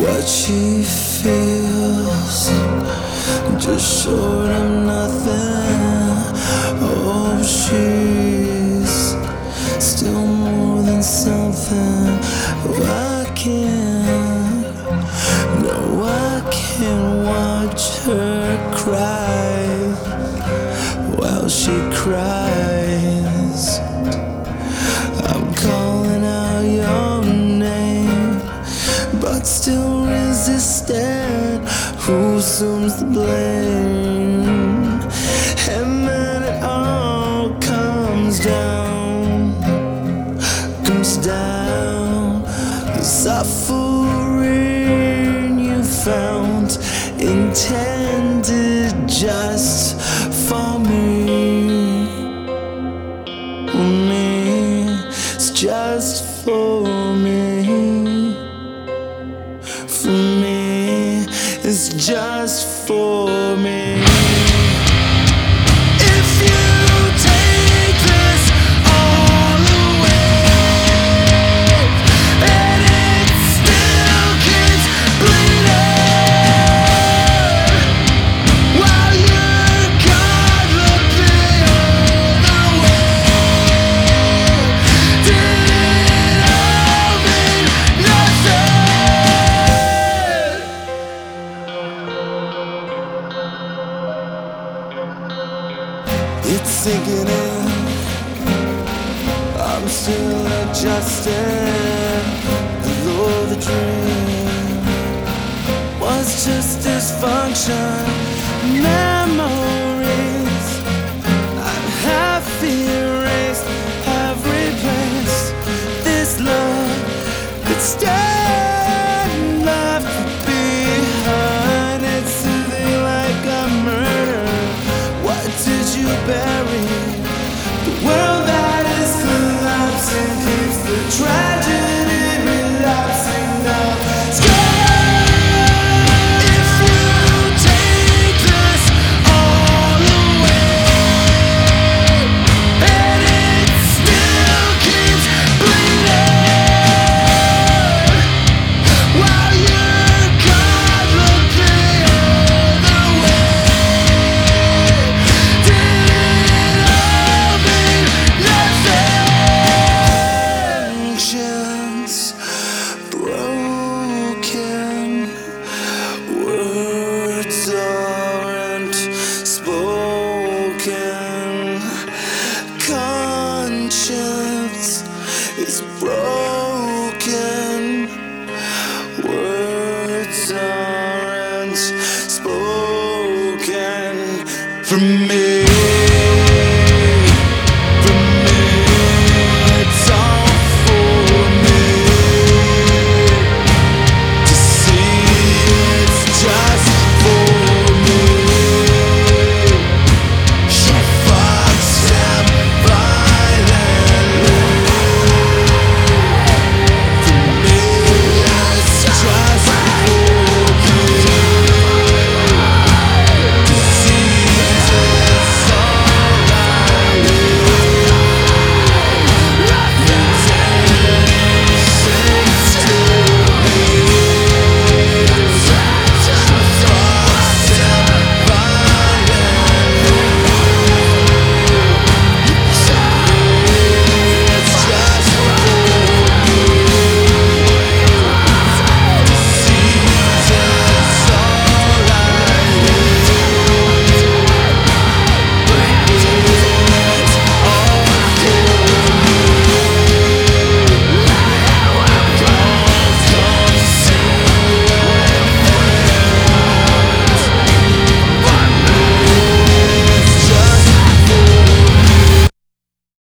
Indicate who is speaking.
Speaker 1: what she feels, just short of nothing. Oh, she's still more than something. Oh, I can't, no, I can't watch her cry while she cries. I'm calling out your name, but still resistant. Who assumes the blame? And then it all comes down. The suffering you found, intended just for me. It's just for me. For me, it's just for me. If you take this all away, and it still keeps bleeding, while you're gone, look the other way. Did it all mean nothing? It's sinking in, I'm still adjusting. Though the dream was just dysfunction,